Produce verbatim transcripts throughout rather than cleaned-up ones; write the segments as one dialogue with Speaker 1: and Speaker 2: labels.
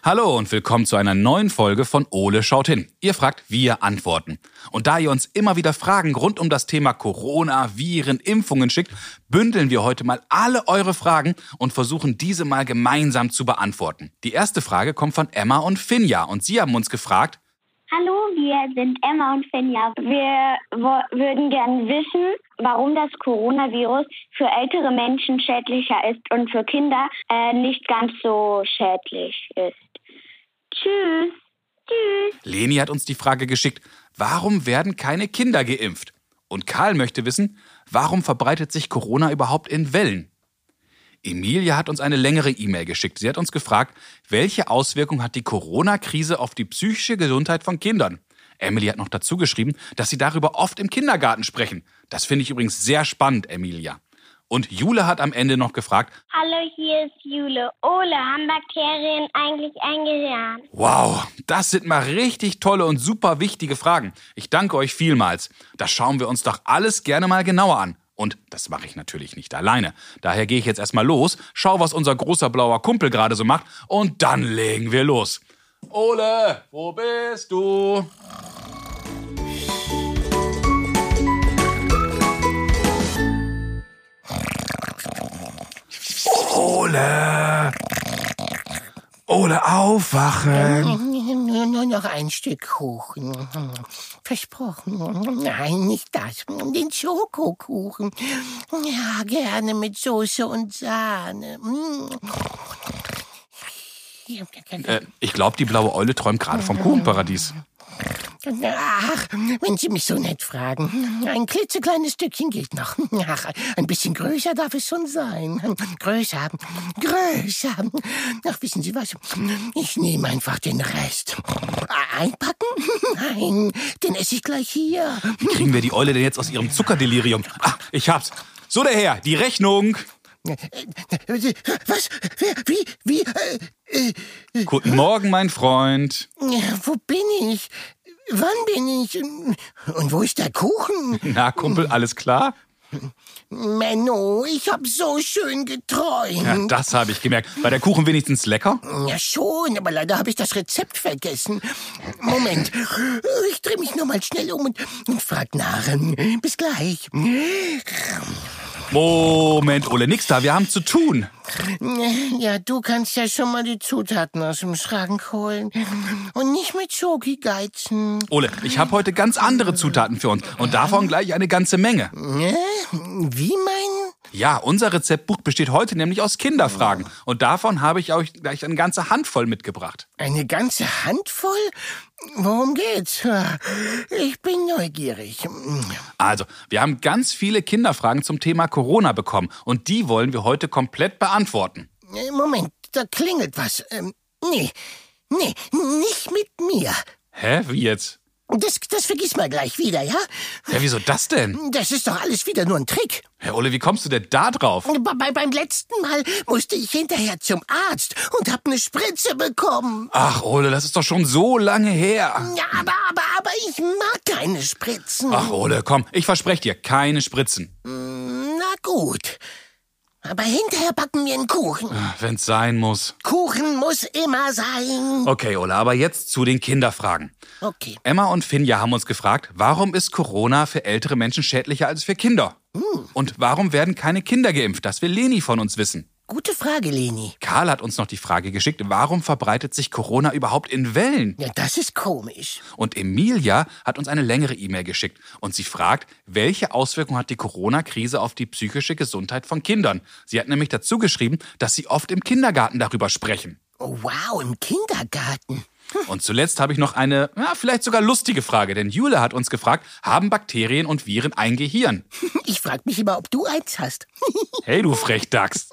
Speaker 1: Hallo und willkommen zu einer neuen Folge von Ole schaut hin. Ihr fragt, wir antworten. Und da ihr uns immer wieder Fragen rund um das Thema Corona, Viren, Impfungen schickt, bündeln wir heute mal alle eure Fragen und versuchen diese mal gemeinsam zu beantworten. Die erste Frage kommt von Emma und Finja und sie haben uns gefragt:
Speaker 2: Hallo, wir sind Emma und Finja. Wir wo- würden gerne wissen, warum das Coronavirus für ältere Menschen schädlicher ist und für Kinder äh, nicht ganz so schädlich ist. Tschüss. Tschüss.
Speaker 1: Leni hat uns die Frage geschickt: Warum werden keine Kinder geimpft? Und Karl möchte wissen: Warum verbreitet sich Corona überhaupt in Wellen? Emilia hat uns eine längere E-Mail geschickt. Sie hat uns gefragt, welche Auswirkungen hat die Corona-Krise auf die psychische Gesundheit von Kindern? Emily hat noch dazu geschrieben, dass sie darüber oft im Kindergarten sprechen. Das finde ich übrigens sehr spannend, Emilia. Und Jule hat am Ende noch gefragt:
Speaker 2: Hallo, hier ist Jule. Ole, haben Bakterien eigentlich ein Gehirn?
Speaker 1: Wow, das sind mal richtig tolle und super wichtige Fragen. Ich danke euch vielmals. Das schauen wir uns doch alles gerne mal genauer an. Und das mache ich natürlich nicht alleine. Daher gehe ich jetzt erstmal los, schau, was unser großer blauer Kumpel gerade so macht und dann legen wir los. Ole, wo bist du? Ole! Ole, aufwachen!
Speaker 3: Nur, nur noch ein Stück Kuchen. Versprochen. Nein, nicht das. Den Schokokuchen. Ja, gerne mit Soße und Sahne.
Speaker 1: Äh, ich glaube, die blaue Eule träumt gerade vom Kuchenparadies.
Speaker 3: Ach, wenn Sie mich so nett fragen. Ein klitzekleines Stückchen geht noch. Ach, ein bisschen größer darf es schon sein. Größer, größer. Ach, wissen Sie was? Ich nehme einfach den Rest. Einpacken? Nein, den esse ich gleich hier.
Speaker 1: Wie kriegen wir die Eule denn jetzt aus ihrem Zuckerdelirium? Ah, ich hab's. So, der Herr, die Rechnung.
Speaker 3: Was? Wie? Wie? Äh, äh,
Speaker 1: Guten Morgen, mein Freund.
Speaker 3: Wo bin ich? Wann bin ich? Und wo ist der Kuchen?
Speaker 1: Na, Kumpel, alles klar?
Speaker 3: Menno, ich hab so schön geträumt.
Speaker 1: Ja, das habe ich gemerkt. War der Kuchen wenigstens lecker?
Speaker 3: Ja, schon, aber leider habe ich das Rezept vergessen. Moment, ich drehe mich nur mal schnell um und, und frag nach. Bis gleich.
Speaker 1: Moment, Ole, nix da, wir haben zu tun.
Speaker 3: Ja, du kannst ja schon mal die Zutaten aus dem Schrank holen. Und nicht mit Schoki geizen.
Speaker 1: Ole, ich habe heute ganz andere Zutaten für uns und davon gleich eine ganze Menge.
Speaker 3: Wie mein?
Speaker 1: Ja, unser Rezeptbuch besteht heute nämlich aus Kinderfragen und davon habe ich euch gleich eine ganze Handvoll mitgebracht.
Speaker 3: Eine ganze Handvoll? Worum geht's? Ich bin neugierig.
Speaker 1: Also, wir haben ganz viele Kinderfragen zum Thema Corona bekommen und die wollen wir heute komplett beantworten.
Speaker 3: Moment, da klingelt was. Ähm, nee, nee, nicht mit mir.
Speaker 1: Hä, wie jetzt?
Speaker 3: Das, das vergiss mal gleich wieder, ja?
Speaker 1: Ja, wieso das denn?
Speaker 3: Das ist doch alles wieder nur ein Trick.
Speaker 1: Herr Ole, wie kommst du denn da drauf?
Speaker 3: Bei, beim letzten Mal musste ich hinterher zum Arzt und hab eine Spritze bekommen.
Speaker 1: Ach, Ole, das ist doch schon so lange her.
Speaker 3: Ja, aber, aber, aber ich mag keine Spritzen.
Speaker 1: Ach, Ole, komm, ich verspreche dir, keine Spritzen.
Speaker 3: Na gut. Aber hinterher backen wir einen Kuchen.
Speaker 1: Wenn's sein muss.
Speaker 3: Kuchen muss immer sein.
Speaker 1: Okay, Ole, aber jetzt zu den Kinderfragen.
Speaker 3: Okay.
Speaker 1: Emma und Finja haben uns gefragt, warum ist Corona für ältere Menschen schädlicher als für Kinder?
Speaker 3: Hm.
Speaker 1: Und warum werden keine Kinder geimpft? Das will Leni von uns wissen.
Speaker 3: Gute Frage, Leni.
Speaker 1: Karl hat uns noch die Frage geschickt, warum verbreitet sich Corona überhaupt in Wellen?
Speaker 3: Ja, das ist komisch.
Speaker 1: Und Emilia hat uns eine längere E-Mail geschickt und sie fragt, welche Auswirkungen hat die Corona-Krise auf die psychische Gesundheit von Kindern? Sie hat nämlich dazu geschrieben, dass sie oft im Kindergarten darüber sprechen.
Speaker 3: Oh, wow, im Kindergarten.
Speaker 1: Und zuletzt habe ich noch eine, ja, vielleicht sogar lustige Frage, denn Jule hat uns gefragt, haben Bakterien und Viren ein Gehirn?
Speaker 3: Ich frag mich immer, ob du eins hast.
Speaker 1: Hey, du Frechdachs.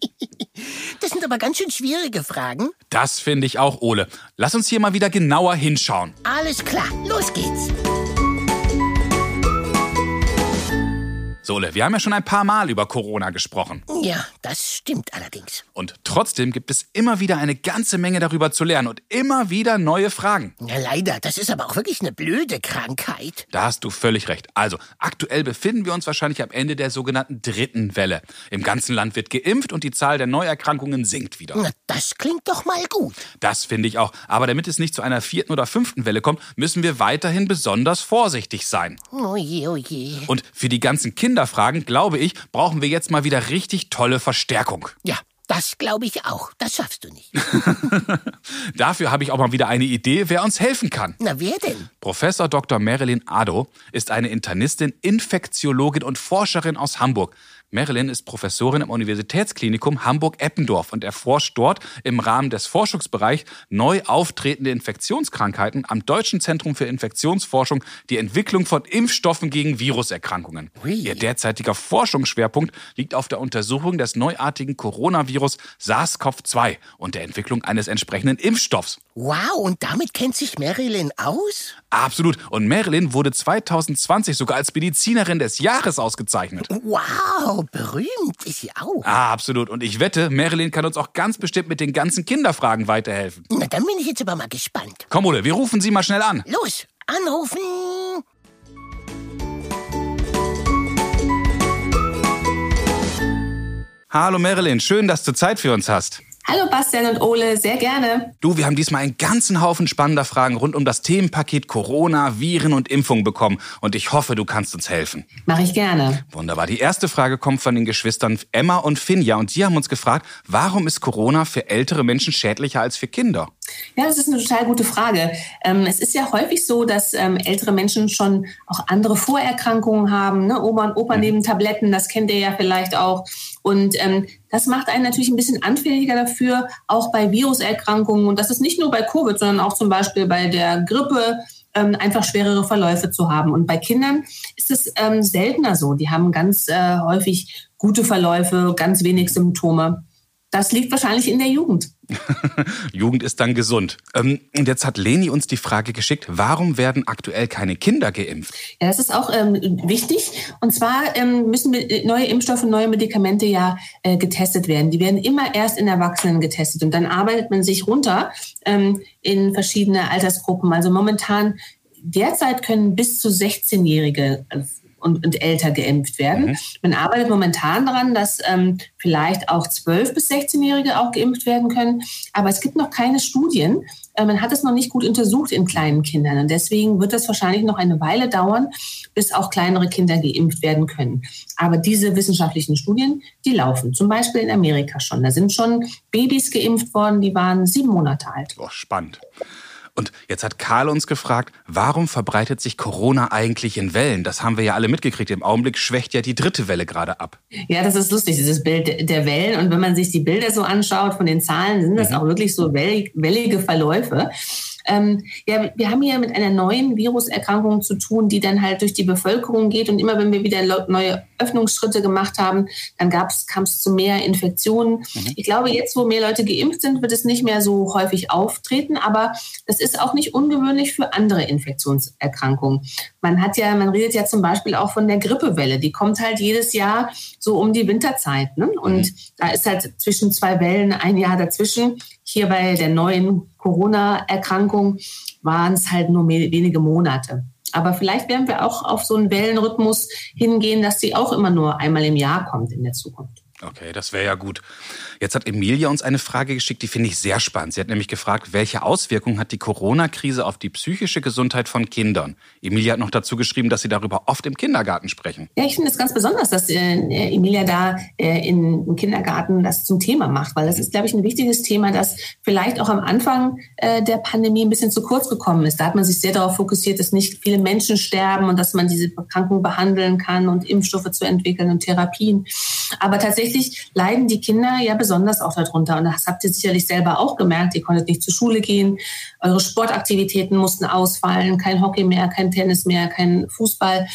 Speaker 3: Das sind aber ganz schön schwierige Fragen.
Speaker 1: Das finde ich auch, Ole. Lass uns hier mal wieder genauer hinschauen.
Speaker 3: Alles klar, los geht's.
Speaker 1: So, Ole, wir haben ja schon ein paar Mal über Corona gesprochen.
Speaker 3: Ja, das stimmt allerdings.
Speaker 1: Und trotzdem gibt es immer wieder eine ganze Menge darüber zu lernen und immer wieder neue Fragen.
Speaker 3: Ja, leider, das ist aber auch wirklich eine blöde Krankheit.
Speaker 1: Da hast du völlig recht. Also, aktuell befinden wir uns wahrscheinlich am Ende der sogenannten dritten Welle. Im ganzen Land wird geimpft und die Zahl der Neuerkrankungen sinkt wieder.
Speaker 3: Na, das klingt doch mal gut.
Speaker 1: Das finde ich auch. Aber damit es nicht zu einer vierten oder fünften Welle kommt, müssen wir weiterhin besonders vorsichtig sein.
Speaker 3: Oh je, oh je.
Speaker 1: Und für die ganzen Kinderfragen, glaube ich, brauchen wir jetzt mal wieder richtig tolle Verstärkung.
Speaker 3: Ja, das glaube ich auch. Das schaffst du nicht.
Speaker 1: Dafür habe ich auch mal wieder eine Idee, wer uns helfen kann.
Speaker 3: Na, wer denn?
Speaker 1: Professor Doktor Marilyn Addo ist eine Internistin, Infektiologin und Forscherin aus Hamburg. Marilyn ist Professorin am Universitätsklinikum Hamburg-Eppendorf und erforscht dort im Rahmen des Forschungsbereichs neu auftretende Infektionskrankheiten am Deutschen Zentrum für Infektionsforschung die Entwicklung von Impfstoffen gegen Viruserkrankungen.
Speaker 3: Ui.
Speaker 1: Ihr derzeitiger Forschungsschwerpunkt liegt auf der Untersuchung des neuartigen Coronavirus SARS-C o V zwei und der Entwicklung eines entsprechenden Impfstoffs.
Speaker 3: Wow, und damit kennt sich Marilyn aus?
Speaker 1: Absolut. Und Marilyn wurde zwanzig zwanzig sogar als Medizinerin des Jahres ausgezeichnet.
Speaker 3: Wow, berühmt ist sie auch.
Speaker 1: Ah, absolut. Und ich wette, Marilyn kann uns auch ganz bestimmt mit den ganzen Kinderfragen weiterhelfen.
Speaker 3: Na, dann bin ich jetzt aber mal gespannt.
Speaker 1: Komm, Ole, wir rufen sie mal schnell an.
Speaker 3: Los, anrufen.
Speaker 1: Hallo Marilyn, schön, dass du Zeit für uns hast.
Speaker 4: Hallo Bastian und Ole, sehr gerne.
Speaker 1: Du, wir haben diesmal einen ganzen Haufen spannender Fragen rund um das Themenpaket Corona, Viren und Impfung bekommen. Und ich hoffe, du kannst uns helfen.
Speaker 4: Mache ich gerne.
Speaker 1: Wunderbar. Die erste Frage kommt von den Geschwistern Emma und Finja. Und die haben uns gefragt, warum ist Corona für ältere Menschen schädlicher als für Kinder?
Speaker 4: Ja, das ist eine total gute Frage. Ähm, es ist ja häufig so, dass ähm, ältere Menschen schon auch andere Vorerkrankungen haben. Ne? Oma und Opa nehmen Tabletten, das kennt ihr ja vielleicht auch. Und ähm, das macht einen natürlich ein bisschen anfälliger dafür, auch bei Viruserkrankungen. Und das ist nicht nur bei Covid, sondern auch zum Beispiel bei der Grippe, ähm, einfach schwerere Verläufe zu haben. Und bei Kindern ist es ähm, seltener so. Die haben ganz äh, häufig gute Verläufe, ganz wenig Symptome. Das liegt wahrscheinlich in der Jugend.
Speaker 1: Jugend ist dann gesund. Ähm, und jetzt hat Leni uns die Frage geschickt, warum werden aktuell keine Kinder geimpft?
Speaker 4: Ja, das ist auch ähm, wichtig. Und zwar ähm, müssen neue Impfstoffe, neue Medikamente ja äh, getestet werden. Die werden immer erst in Erwachsenen getestet. Und dann arbeitet man sich runter ähm, in verschiedene Altersgruppen. Also momentan, derzeit können bis zu sechzehnjährige Und, und älter geimpft werden. Mhm. Man arbeitet momentan daran, dass ähm, vielleicht auch zwölf- bis sechzehnjährige auch geimpft werden können. Aber es gibt noch keine Studien. Äh, man hat es noch nicht gut untersucht in kleinen Kindern. Und deswegen wird das wahrscheinlich noch eine Weile dauern, bis auch kleinere Kinder geimpft werden können. Aber diese wissenschaftlichen Studien, die laufen. Zum Beispiel in Amerika schon. Da sind schon Babys geimpft worden, die waren sieben Monate alt.
Speaker 1: Oh, spannend. Und jetzt hat Karl uns gefragt, warum verbreitet sich Corona eigentlich in Wellen? Das haben wir ja alle mitgekriegt. Im Augenblick schwächt ja die dritte Welle gerade ab.
Speaker 4: Ja, das ist lustig, dieses Bild der Wellen. Und wenn man sich die Bilder so anschaut von den Zahlen, sind das mhm. auch wirklich so wellige Verläufe. Ähm, ja, wir haben hier mit einer neuen Viruserkrankung zu tun, die dann halt durch die Bevölkerung geht. Und immer wenn wir wieder neue Öffnungsschritte gemacht haben, dann kam es zu mehr Infektionen. Mhm. Ich glaube, jetzt, wo mehr Leute geimpft sind, wird es nicht mehr so häufig auftreten. Aber das ist auch nicht ungewöhnlich für andere Infektionserkrankungen. Man hat ja, man redet ja zum Beispiel auch von der Grippewelle. Die kommt halt jedes Jahr so um die Winterzeit. Ne? Und mhm. da ist halt zwischen zwei Wellen ein Jahr dazwischen. Hier bei der neuen Corona-Erkrankung waren es halt nur wenige Monate. Aber vielleicht werden wir auch auf so einen Wellenrhythmus hingehen, dass sie auch immer nur einmal im Jahr kommt in der Zukunft.
Speaker 1: Okay, das wäre ja gut. Jetzt hat Emilia uns eine Frage geschickt, die finde ich sehr spannend. Sie hat nämlich gefragt, welche Auswirkungen hat die Corona-Krise auf die psychische Gesundheit von Kindern? Emilia hat noch dazu geschrieben, dass sie darüber oft im Kindergarten sprechen.
Speaker 4: Ja, ich finde es ganz besonders, dass äh, Emilia da äh, in, im Kindergarten das zum Thema macht, weil das ist, glaube ich, ein wichtiges Thema, das vielleicht auch am Anfang äh, der Pandemie ein bisschen zu kurz gekommen ist. Da hat man sich sehr darauf fokussiert, dass nicht viele Menschen sterben und dass man diese Erkrankung behandeln kann und Impfstoffe zu entwickeln und Therapien. Aber tatsächlich leiden die Kinder ja besonders auch darunter. Und das habt ihr sicherlich selber auch gemerkt. Ihr konntet nicht zur Schule gehen. Eure Sportaktivitäten mussten ausfallen. Kein Hockey mehr, kein Tennis mehr, kein Fußball.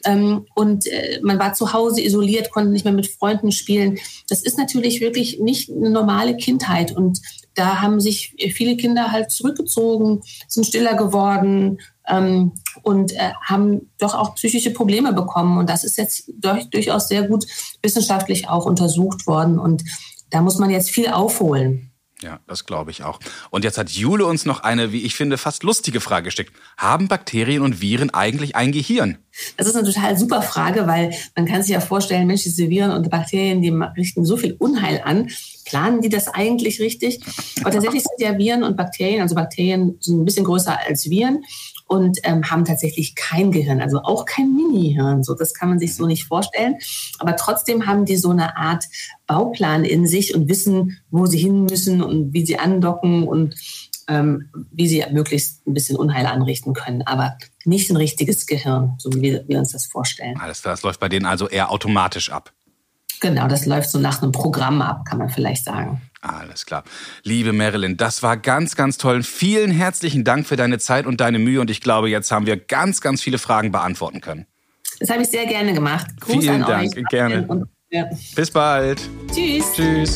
Speaker 4: Und man war zu Hause isoliert, konnte nicht mehr mit Freunden spielen. Das ist natürlich wirklich nicht eine normale Kindheit. Und da haben sich viele Kinder halt zurückgezogen, sind stiller geworden ähm, und äh, haben doch auch psychische Probleme bekommen. Und das ist jetzt durch, durchaus sehr gut wissenschaftlich auch untersucht worden. Und da muss man jetzt viel aufholen.
Speaker 1: Ja, das glaube ich auch. Und jetzt hat Jule uns noch eine, wie ich finde, fast lustige Frage geschickt. Haben Bakterien und Viren eigentlich ein Gehirn?
Speaker 4: Das ist eine total super Frage, weil man kann sich ja vorstellen, Mensch, diese Viren und Bakterien, die richten so viel Unheil an. Planen die das eigentlich richtig? Aber tatsächlich sind ja Viren und Bakterien, also Bakterien sind ein bisschen größer als Viren und ähm, haben tatsächlich kein Gehirn, also auch kein Mini-Hirn. So, das kann man sich so nicht vorstellen. Aber trotzdem haben die so eine Art Bauplan in sich und wissen, wo sie hin müssen und wie sie andocken und ähm, wie sie möglichst ein bisschen Unheil anrichten können. Aber nicht ein richtiges Gehirn, so wie wir, wir uns das vorstellen.
Speaker 1: Alles klar, das läuft bei denen also eher automatisch ab.
Speaker 4: Genau, das läuft so nach einem Programm ab, kann man vielleicht sagen.
Speaker 1: Alles klar. Liebe Marilyn, das war ganz, ganz toll. Vielen herzlichen Dank für deine Zeit und deine Mühe. Und ich glaube, jetzt haben wir ganz, ganz viele Fragen beantworten können.
Speaker 4: Das habe ich sehr gerne gemacht. Gruß
Speaker 1: Vielen
Speaker 4: an
Speaker 1: Dank,
Speaker 4: euch.
Speaker 1: gerne.
Speaker 4: Und, ja.
Speaker 1: Bis bald.
Speaker 4: Tschüss.
Speaker 1: Tschüss.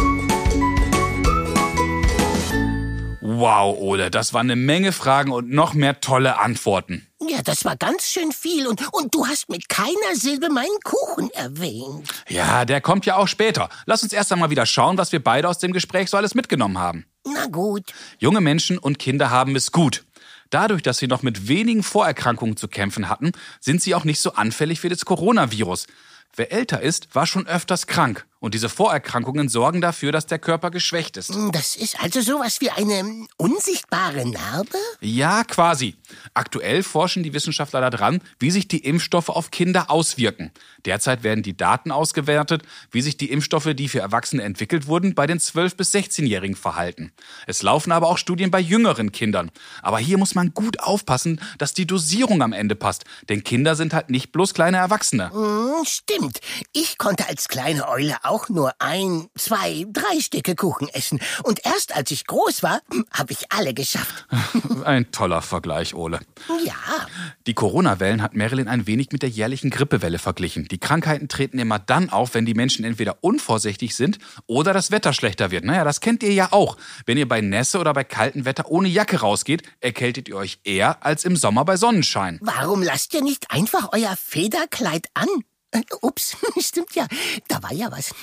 Speaker 1: Wow, Ole, das waren eine Menge Fragen und noch mehr tolle Antworten.
Speaker 3: Ja, das war ganz schön viel und, und du hast mit keiner Silbe meinen Kuchen erwähnt.
Speaker 1: Ja, der kommt ja auch später. Lass uns erst einmal wieder schauen, was wir beide aus dem Gespräch so alles mitgenommen haben.
Speaker 3: Na gut.
Speaker 1: Junge Menschen und Kinder haben es gut. Dadurch, dass sie noch mit wenigen Vorerkrankungen zu kämpfen hatten, sind sie auch nicht so anfällig für das Coronavirus. Wer älter ist, war schon öfters krank. Und diese Vorerkrankungen sorgen dafür, dass der Körper geschwächt ist.
Speaker 3: Das ist also sowas wie eine unsichtbare Narbe?
Speaker 1: Ja, quasi. Aktuell forschen die Wissenschaftler daran, wie sich die Impfstoffe auf Kinder auswirken. Derzeit werden die Daten ausgewertet, wie sich die Impfstoffe, die für Erwachsene entwickelt wurden, bei den zwölf- bis sechzehnjährigen verhalten. Es laufen aber auch Studien bei jüngeren Kindern. Aber hier muss man gut aufpassen, dass die Dosierung am Ende passt. Denn Kinder sind halt nicht bloß kleine Erwachsene.
Speaker 3: Hm, stimmt. Ich konnte als kleine Eule auch nur ein, zwei, drei Stücke Kuchen essen. Und erst als ich groß war, habe ich alle geschafft.
Speaker 1: Ein toller Vergleich, Ole.
Speaker 3: Ja.
Speaker 1: Die Corona-Wellen hat Marilyn ein wenig mit der jährlichen Grippewelle verglichen. Die Krankheiten treten immer dann auf, wenn die Menschen entweder unvorsichtig sind oder das Wetter schlechter wird. Naja, das kennt ihr ja auch. Wenn ihr bei Nässe oder bei kaltem Wetter ohne Jacke rausgeht, erkältet ihr euch eher als im Sommer bei Sonnenschein.
Speaker 3: Warum lasst ihr nicht einfach euer Federkleid an? Äh, ups, stimmt ja, da war ja was.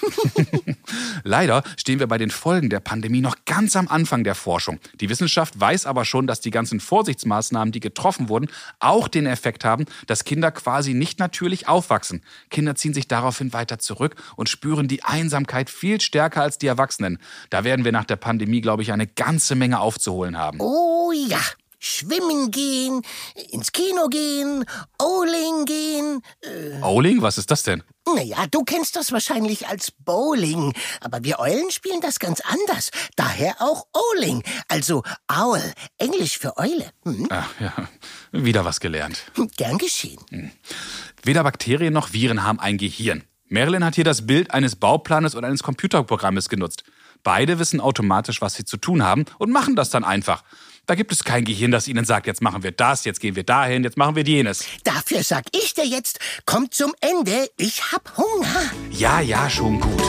Speaker 1: Leider stehen wir bei den Folgen der Pandemie noch ganz am Anfang der Forschung. Die Wissenschaft weiß aber schon, dass die ganzen Vorsichtsmaßnahmen, die getroffen wurden, auch den Effekt haben, dass Kinder quasi nicht natürlich aufwachsen. Kinder ziehen sich daraufhin weiter zurück und spüren die Einsamkeit viel stärker als die Erwachsenen. Da werden wir nach der Pandemie, glaube ich, eine ganze Menge aufzuholen haben.
Speaker 3: Oh ja. Schwimmen gehen, ins Kino gehen, Bowling gehen. Äh,
Speaker 1: Bowling? Was ist das denn?
Speaker 3: Naja, du kennst das wahrscheinlich als Bowling, aber wir Eulen spielen das ganz anders. Daher auch Owling, also Owl, Englisch für Eule. Hm?
Speaker 1: Ach ja, wieder was gelernt.
Speaker 3: Gern geschehen.
Speaker 1: Hm. Weder Bakterien noch Viren haben ein Gehirn. Marilyn hat hier das Bild eines Bauplanes oder eines Computerprogrammes genutzt. Beide wissen automatisch, was sie zu tun haben und machen das dann einfach. Da gibt es kein Gehirn, das ihnen sagt, jetzt machen wir das, jetzt gehen wir dahin, jetzt machen wir jenes.
Speaker 3: Dafür sag ich dir jetzt, kommt zum Ende, ich hab Hunger.
Speaker 1: Ja, ja, schon gut.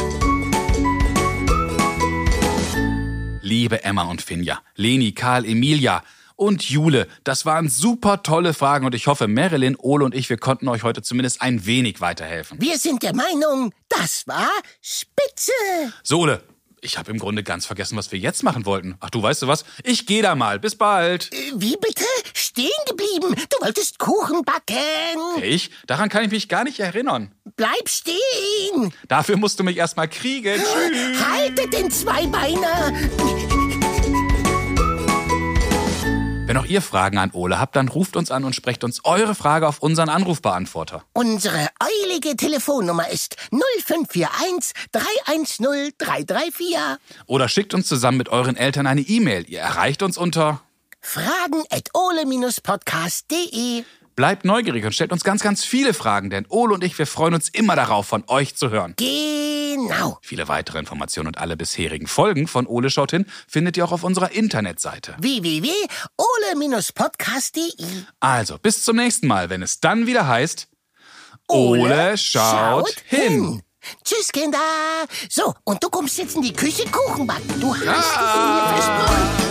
Speaker 1: Liebe Emma und Finja, Leni, Karl, Emilia und Jule, das waren super tolle Fragen und ich hoffe, Marilyn, Ole und ich, wir konnten euch heute zumindest ein wenig weiterhelfen.
Speaker 3: Wir sind der Meinung, das war spitze.
Speaker 1: So, Ole. Ich habe im Grunde ganz vergessen, was wir jetzt machen wollten. Ach du, weißt du was? Ich gehe da mal. Bis bald.
Speaker 3: Äh, wie bitte? Stehen geblieben. Du wolltest Kuchen backen.
Speaker 1: Ich? Daran kann ich mich gar nicht erinnern.
Speaker 3: Bleib stehen.
Speaker 1: Dafür musst du mich erst mal kriegen. Tschüss.
Speaker 3: Haltet den Zweibeiner.
Speaker 1: Wenn auch ihr Fragen an Ole habt, dann ruft uns an und sprecht uns eure Frage auf unseren Anrufbeantworter.
Speaker 3: Unsere eulige Telefonnummer ist null fünf vier eins drei eins null drei drei vier.
Speaker 1: Oder schickt uns zusammen mit euren Eltern eine E-Mail. Ihr erreicht uns unter
Speaker 3: fragen at ole podcast punkt de.
Speaker 1: Bleibt neugierig und stellt uns ganz, ganz viele Fragen, denn Ole und ich, wir freuen uns immer darauf, von euch zu hören.
Speaker 3: Genau.
Speaker 1: Viele weitere Informationen und alle bisherigen Folgen von Ole schaut hin findet ihr auch auf unserer Internetseite
Speaker 3: w w w punkt ole podcast punkt de.
Speaker 1: Also, bis zum nächsten Mal, wenn es dann wieder heißt Ole,
Speaker 3: Ole
Speaker 1: schaut,
Speaker 3: schaut
Speaker 1: hin.
Speaker 3: hin. Tschüss, Kinder. So, und du kommst jetzt in die Küche Kuchen backen. Du hast es mir versprochen.